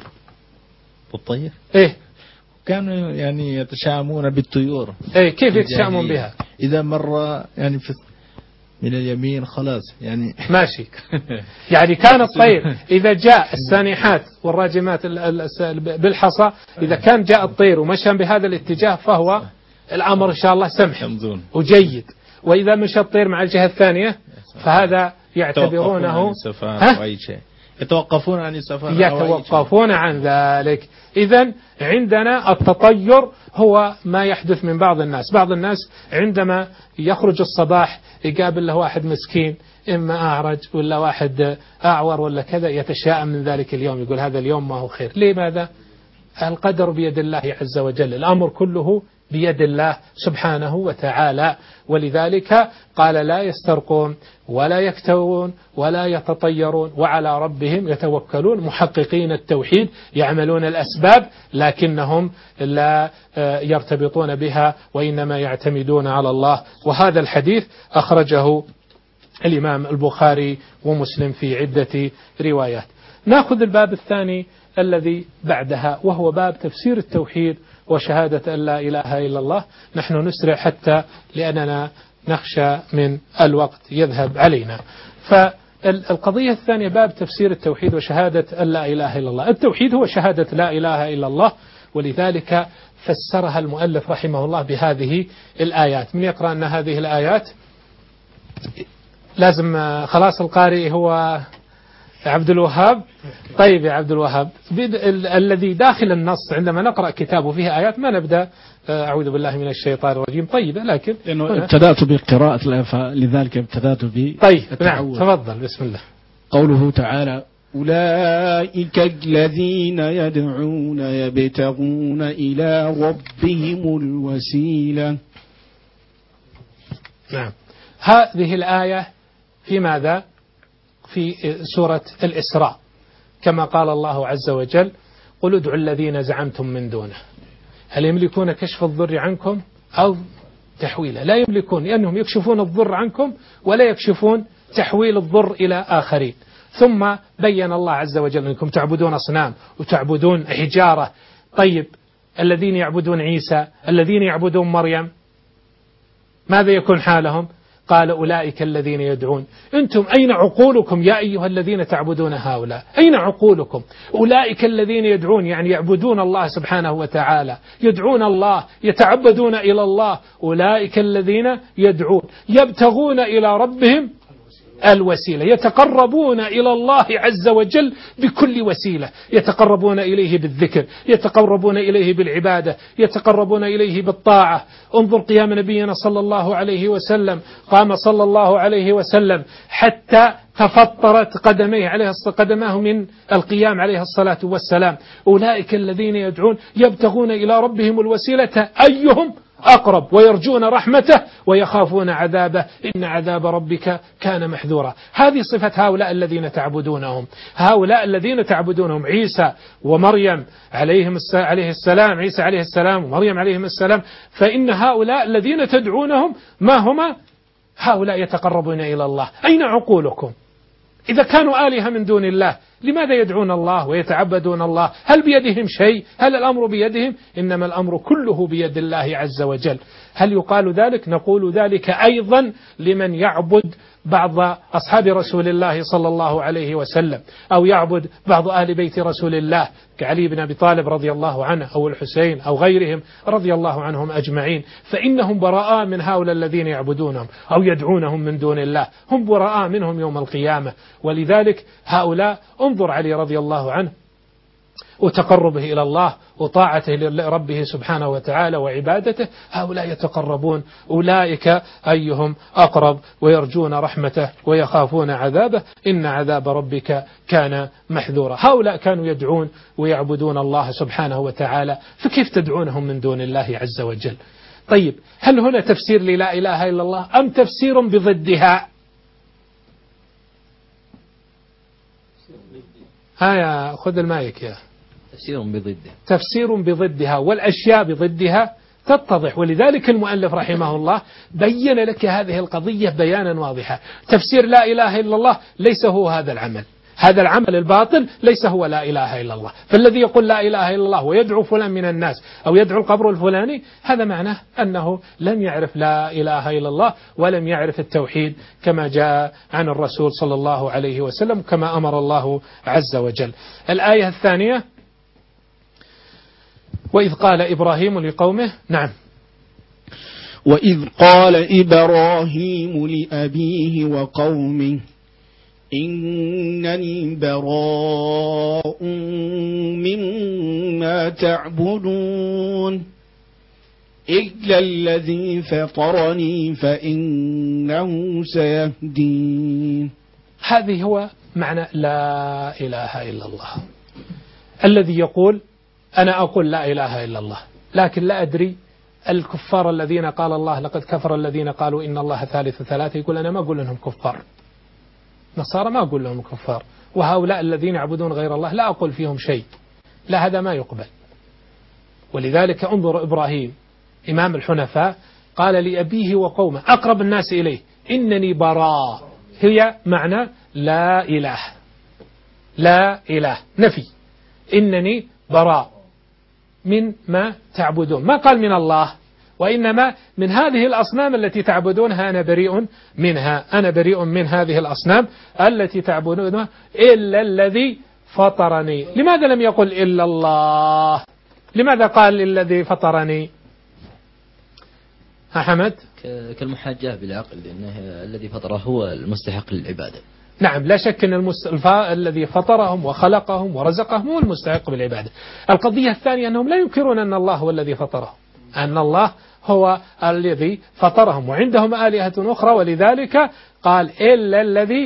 التطير؟ إيه كانوا يعني يتشاءمون بالطيور. إيه كيف يتشاءمون بها؟ إذا مر يعني في من اليمين خلاص يعني ماشي. يعني كان الطير إذا جاء السانحات والراجمات بالحصى، إذا كان جاء الطير ومشى بهذا الاتجاه فهو الأمر إن شاء الله سمح وجيد، وإذا مشى الطير مع الجهة الثانية فهذا يعتبرونه ها؟ يتوقفون عن السفر، يتوقفون عن ذلك. إذن عندنا التطير هو ما يحدث من بعض الناس. بعض الناس عندما يخرج الصباح يقابل له واحد مسكين، إما أعرج ولا واحد أعور ولا كذا، يتشاءم من ذلك اليوم، يقول هذا اليوم ما هو خير. لماذا؟ القدر بيد الله عز وجل، الأمر كله بيد الله سبحانه وتعالى، ولذلك قال لا يسترقون ولا يكتوون ولا يتطيرون وعلى ربهم يتوكلون، محققين التوحيد، يعملون الأسباب لكنهم لا يرتبطون بها وإنما يعتمدون على الله. وهذا الحديث أخرجه الإمام البخاري ومسلم في عدة روايات. نأخذ الباب الثاني الذي بعدها، وهو باب تفسير التوحيد وشهادة أن لا إله إلا الله. نحن نسرع حتى لأننا نخشى من الوقت يذهب علينا. فالقضية الثانية باب تفسير التوحيد وشهادة أن لا إله إلا الله. التوحيد هو شهادة لا إله إلا الله، ولذلك فسرها المؤلف رحمه الله بهذه الآيات. من يقرأ أن هذه الآيات؟ لازم خلاص القارئ هو عبد الوهاب. طيب يا عبد الوهاب، الذي داخل النص عندما نقرأ كتابه فيه آيات ما نبدأ أعوذ بالله من الشيطان الرجيم طيبة، لكن ابتدأت بقراءة، فلذلك ابتدأت ب طيب نعم تفضل بسم الله. قوله تعالى أولئك الذين يدعون يبتغون إلى ربهم الوسيلة. نعم، هذه الآية في ماذا؟ في سورة الإسراء، كما قال الله عز وجل: قل ادعوا الذين زعمتم من دونه هل يملكون كشف الضر عنكم أو تحويله؟ لا يملكون، لأنهم يكشفون الضر عنكم ولا يكشفون تحويل الضر إلى آخرين. ثم بين الله عز وجل أنكم تعبدون أصنام وتعبدون حجارة. طيب الذين يعبدون عيسى، الذين يعبدون مريم، ماذا يكون حالهم؟ قال: أولئك الذين يدعون. أنتم أين عقولكم يا أيها الذين تعبدون هؤلاء؟ أين عقولكم؟ أولئك الذين يدعون، يعني يعبدون الله سبحانه وتعالى، يدعون الله، يتعبدون إلى الله. أولئك الذين يدعون يبتغون إلى ربهم الوسيلة، يتقربون إلى الله عز وجل بكل وسيلة، يتقربون إليه بالذكر، يتقربون إليه بالعبادة، يتقربون إليه بالطاعة. انظر قيام نبينا صلى الله عليه وسلم، قام صلى الله عليه وسلم حتى تفطرت قدميه عليه قدماه من القيام عليه الصلاة والسلام. أولئك الذين يدعون يبتغون إلى ربهم الوسيلة أيهم أقرب ويرجون رحمته ويخافون عذابه إن عذاب ربك كان محذورا. هذه صفة هؤلاء الذين تعبدونهم، هؤلاء الذين تعبدونهم عيسى ومريم عليهم عليه السلام، عيسى عليه السلام ومريم عليهم السلام. فإن هؤلاء الذين تدعونهم ما هما؟ هؤلاء يتقربون إلى الله. أين عقولكم؟ إذا كانوا آلهة من دون الله لماذا يدعون الله ويتعبدون الله؟ هل بيدهم شيء؟ هل الأمر بيدهم؟ إنما الأمر كله بيد الله عز وجل. هل يقال ذلك؟ نقول ذلك أيضا لمن يعبد بعض أصحاب رسول الله صلى الله عليه وسلم، أو يعبد بعض آل بيت رسول الله كعلي بن أبي طالب رضي الله عنه، أو الحسين، أو غيرهم رضي الله عنهم أجمعين. فإنهم براء من هؤلاء الذين يعبدونهم أو يدعونهم من دون الله، هم براء منهم يوم القيامة. ولذلك هؤلاء، انظر علي رضي الله عنه وتقربه إلى الله وطاعته لربه سبحانه وتعالى وعبادته، هؤلاء يتقربون. أولئك أيهم أقرب ويرجون رحمته ويخافون عذابه إن عذاب ربك كان محذورا. هؤلاء كانوا يدعون ويعبدون الله سبحانه وتعالى، فكيف تدعونهم من دون الله عز وجل؟ طيب هل هنا تفسير للا إله إلا الله أم تفسير بضدها؟ هيا خذ المايك يا. تفسير بضدها. تفسير بضدها، والأشياء بضدها تتضح. ولذلك المؤلف رحمه الله بين لك هذه القضية بيانا واضحا. تفسير لا إله إلا الله ليس هو هذا العمل، هذا العمل الباطل ليس هو لا إله إلا الله. فالذي يقول لا إله إلا الله ويدعو فلان من الناس أو يدعو القبر الفلاني، هذا معناه أنه لم يعرف لا إله إلا الله ولم يعرف التوحيد كما جاء عن الرسول صلى الله عليه وسلم كما أمر الله عز وجل. الآية الثانية: وإذ قال إبراهيم لقومه. نعم. وإذ قال إبراهيم لأبيه وقومه إنني براء مما تعبدون إلا الذي فطرني فإنه سيهدين. هذه هو معنى لا إله إلا الله. الذي يقول أنا أقول لا إله إلا الله لكن لا أدري الكفار الذين قال الله لقد كفر الذين قالوا إن الله ثالث ثلاثة، يقول أنا ما أقول لهم كفار، نصارى ما أقول لهم كفار، وهؤلاء الذين يعبدون غير الله لا أقول فيهم شيء. لا، هذا ما يقبل. ولذلك انظر إبراهيم إمام الحنفاء قال لأبيه وقومه أقرب الناس إليه إنني براء، هي معنى لا إله، لا إله نفي، إنني براء من ما تعبدون، ما قال من الله، وإنما من هذه الأصنام التي تعبدونها أنا بريء منها، أنا بريء من هذه الأصنام التي تعبدونها إلا الذي فطرني. لماذا لم يقل إلا الله؟ لماذا قال الذي فطرني؟ ها حمد؟ كالمحاجة بالعقل، لأنه الذي فطره هو المستحق للعبادة. نعم، لا شك أن المس... الفا... الذي فطرهم وخلقهم ورزقهم هو المستحق بالعبادة. القضية الثانية أنهم لا ينكرون أن الله هو الذي فطرهم، أن الله هو الذي فطرهم، وعندهم آلهة أخرى، ولذلك قال إلا الذي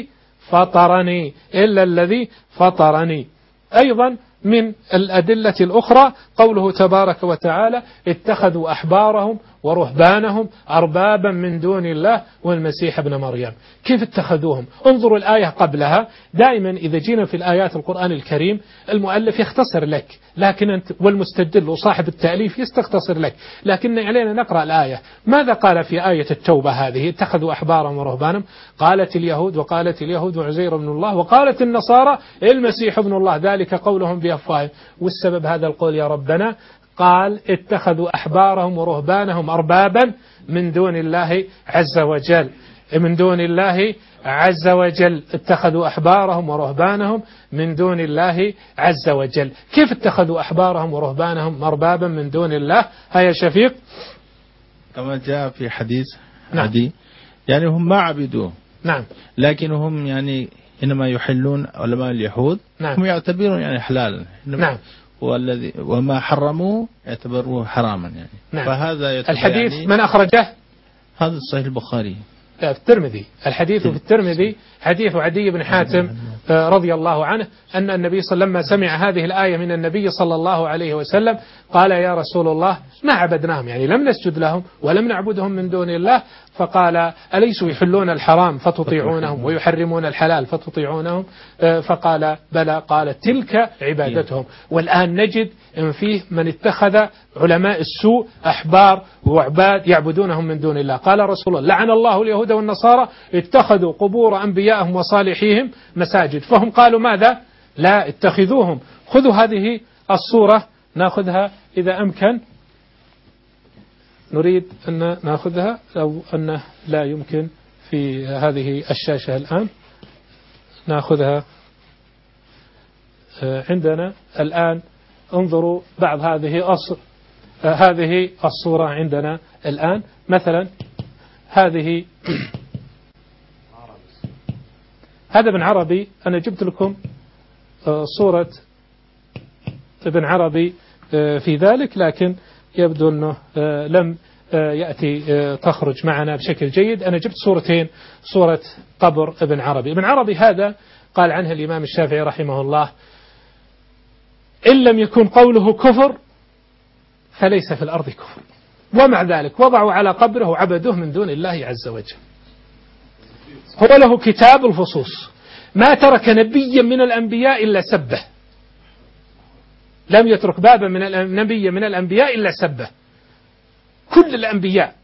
فطرني إلا الذي فطرني. أيضا من الأدلة الأخرى قوله تبارك وتعالى اتخذوا أحبارهم ورهبانهم أربابا من دون الله والمسيح ابن مريم. كيف اتخذوهم؟ انظروا الآية قبلها. دائما إذا جينا في الآيات القرآن الكريم المؤلف يختصر لك، لكن أنت والمستدل وصاحب التأليف يستختصر لك، لكن علينا نقرأ الآية. ماذا قال في آية التوبة هذه؟ اتخذوا أحبارهم ورهبانهم. قالت اليهود وقالت اليهود عزير ابن الله وقالت النصارى المسيح ابن الله ذلك قولهم بأفواههم. والسبب هذا القول يا ربنا؟ قال اتخذوا أحبارهم ورهبانهم أربابا من دون الله عز وجل، من دون الله عز وجل. اتخذوا أحبارهم ورهبانهم من دون الله عز وجل. كيف اتخذوا أحبارهم ورهبانهم أربابا من دون الله؟ هيا شفيق. كما جاء في حديث نعم. عدي، يعني هم ما عبدوه، نعم، لكن هم يعني إنما يحلون علماء اليهود، نعم، هم يعتبرون يعني حلالا، نعم، والذي وما حرموه يعتبروه حراما يعني. نعم. فهذا الحديث يعني من أخرجه؟ هذا صحيح البخاري في الترمذي. الحديث في الترمذي حديث عدي بن حاتم رضي الله عنه أن النبي صلى الله عليه وسلم لما سمع هذه الآية من النبي صلى الله عليه وسلم قال يا رسول الله ما عبدناهم، يعني لم نسجد لهم ولم نعبدهم من دون الله. فقال أليسوا يحلون الحرام فتطيعونهم ويحرمون الحلال فتطيعونهم؟ فقال بلى. قال تلك عبادتهم. والآن نجد إن فيه من اتخذ علماء السوء أحبار وعباد يعبدونهم من دون الله. قال رسول الله لعن الله اليهود والنصارى اتخذوا قبور أنبيائهم وصالحيهم مساجد. فهم قالوا ماذا؟ لا اتخذوهم. خذوا هذه الصورة ناخذها إذا أمكن، نريد أن ناخذها أو أنه لا يمكن في هذه الشاشة الآن ناخذها. عندنا الآن انظروا بعض هذه أصر هذه الصورة عندنا الآن. مثلا هذه هذا ابن عربي، أنا جبت لكم صورة ابن عربي في ذلك، لكن يبدو أنه لم يأتي تخرج معنا بشكل جيد. أنا جبت صورتين، صورة قبر ابن عربي. ابن عربي هذا قال عنه الإمام الشافعي رحمه الله إن لم يكن قوله كفر فليس في الأرض كفر، ومع ذلك وضعوا على قبره وعبدوه من دون الله عز وجل. هو له كتاب الفصوص، ما ترك نبيا من الأنبياء إلا سبه، لم يترك بابا من النبي من الأنبياء إلا سبه. كل الأنبياء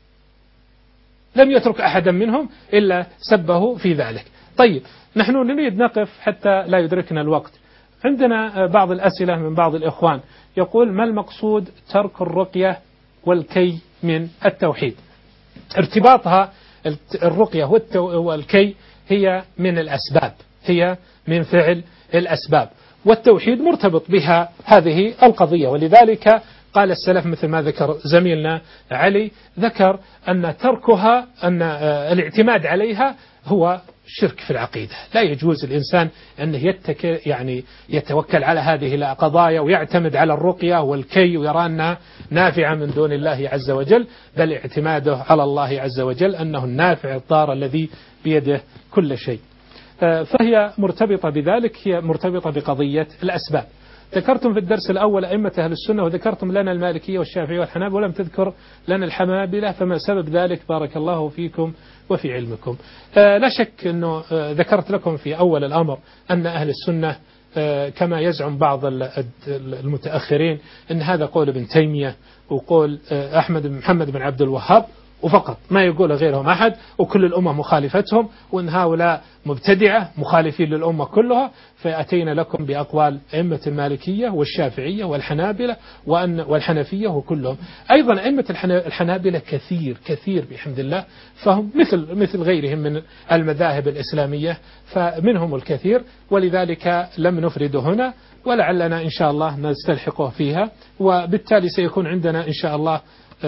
لم يترك أحدا منهم إلا سبه في ذلك. طيب نحن نريد نقف حتى لا يدركنا الوقت. عندنا بعض الأسئلة من بعض الإخوان يقول ما المقصود ترك الرقية والكي من التوحيد؟ ارتباطها الرقية والكي هي من الأسباب، هي من فعل الأسباب، والتوحيد مرتبط بها هذه القضية. ولذلك قال السلف مثل ما ذكر زميلنا علي، ذكر أن تركها أن الاعتماد عليها هو شرك في العقيدة. لا يجوز الإنسان أنه يتكل يعني يتوكل على هذه القضايا ويعتمد على الرقية والكي ويرى أنها نافعة من دون الله عز وجل، بل اعتماده على الله عز وجل أنه النافع الضار الذي بيده كل شيء. فهي مرتبطة بذلك، هي مرتبطة بقضية الأسباب. ذكرتم في الدرس الأول أئمة أهل السنة، وذكرتم لنا المالكية والشافعية والحنابلة، ولم تذكر لنا الحنابلة، فما سبب ذلك؟ بارك الله فيكم وفي علمكم. لا شك أنه ذكرت لكم في أول الأمر أن أهل السنة كما يزعم بعض المتأخرين أن هذا قول ابن تيمية وقول أحمد بن محمد بن عبد الوهاب وفقط، ما يقول غيرهم أحد، وكل الأمة مخالفتهم، وأن هؤلاء مبتدعة مخالفين للأمة كلها. فأتينا لكم بأقوال أئمة المالكية والشافعية والحنابلة وأن والحنفية وكلهم. أيضا أئمة الحنابلة كثير كثير بحمد الله، فهم مثل مثل غيرهم من المذاهب الإسلامية، فمنهم الكثير، ولذلك لم نفرد هنا، ولعلنا إن شاء الله نستلحقه فيها. وبالتالي سيكون عندنا إن شاء الله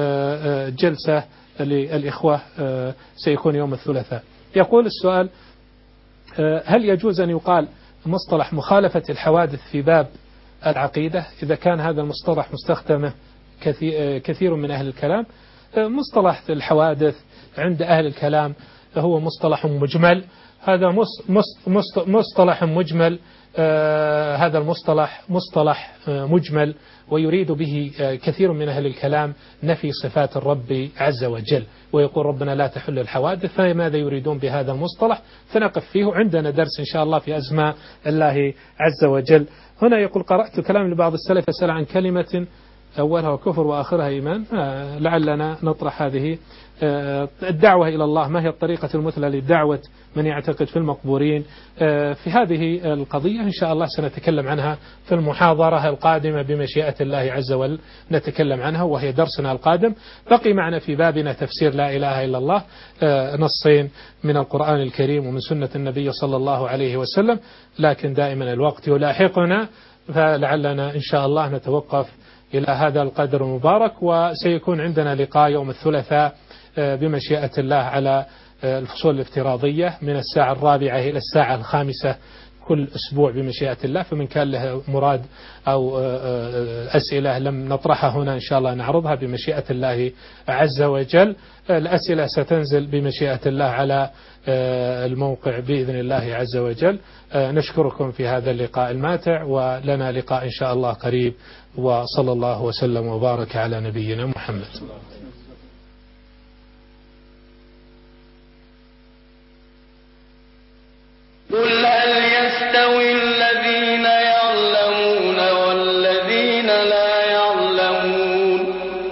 جلسة للإخوة سيكون يوم الثلاثاء. يقول السؤال هل يجوز أن يقال مصطلح مخالفة الحوادث في باب العقيدة إذا كان هذا المصطلح مستخدمه كثير من أهل الكلام؟ مصطلح الحوادث عند أهل الكلام هو مصطلح مجمل. هذا مصطلح مجمل. آه هذا المصطلح مصطلح آه مجمل، ويريد به آه كثير من أهل الكلام نفي صفات الرب عز وجل، ويقول ربنا لا تحل الحوادث. فماذا يريدون بهذا المصطلح؟ فنقف فيه. عندنا درس إن شاء الله في أسماء الله عز وجل. هنا يقول قرأت كلام لبعض السلف يسأل عن كلمة أولها كفر وآخرها إيمان. آه لعلنا نطرح هذه آه الدعوة إلى الله، ما هي الطريقة المثلى للدعوة من يعتقد في المقبورين؟ آه في هذه القضية إن شاء الله سنتكلم عنها في المحاضرة القادمة بمشيئة الله عز وجل، نتكلم عنها وهي درسنا القادم. بقي معنا في بابنا تفسير لا إله إلا الله آه نصين من القرآن الكريم ومن سنة النبي صلى الله عليه وسلم، لكن دائما الوقت يلاحقنا، فلعلنا إن شاء الله نتوقف إلى هذا القدر المبارك. وسيكون عندنا لقاء يوم الثلاثاء بمشيئة الله على الفصول الافتراضية من الساعة الرابعة إلى الساعة الخامسة كل أسبوع بمشيئة الله. فمن كان له مراد أو أسئلة لم نطرحها هنا إن شاء الله نعرضها بمشيئة الله عز وجل. الأسئلة ستنزل بمشيئة الله على الموقع بإذن الله عز وجل. نشكركم في هذا اللقاء الماتع، ولنا لقاء إن شاء الله قريب، وصلى الله وسلم وبارك على نبينا محمد. قل هل يستوي الذين يعلمون والذين لا يعلمون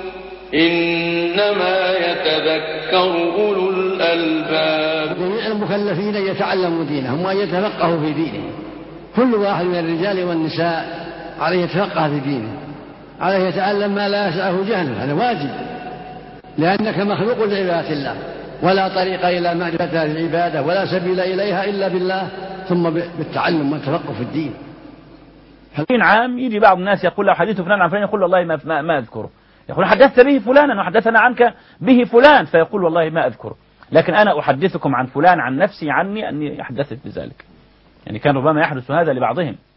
إنما يتذكر أولو الألباب. جميع المكلفين يتعلموا دينهم وأن يتفقهوا في دينهم. كل واحد من الرجال والنساء عليه يتفقه في دينه، عليه يتعلم ما لا يسعه جهله، هذا واجب، لأنك مخلوق لعبادة الله، ولا طريق إلى معرفة هذه العبادة ولا سبيل إليها إلا بالله، ثم بالتعلم والتفقه في الدين. عام يجي بعض الناس يقول له حديث فلان عن فلان، يقول والله ما, ما, ما أذكره. يقول حدثت به فلانا وحدثنا عنك به فلان، فيقول والله ما أذكره، لكن أنا أحدثكم عن فلان عن نفسي عني أني حدثت بذلك. يعني كان ربما يحدث هذا لبعضهم.